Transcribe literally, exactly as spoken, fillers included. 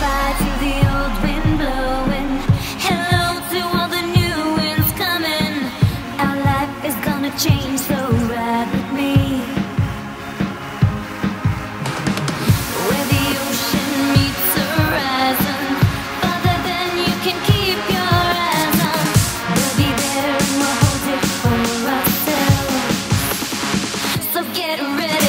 goodbye to the old wind blowing. Hello to all the new winds coming. Our life is gonna change, so ride with me. Where the ocean meets the horizon, farther than you can keep your eyes on. We'll be there and we'll hold it for ourselves. So get ready.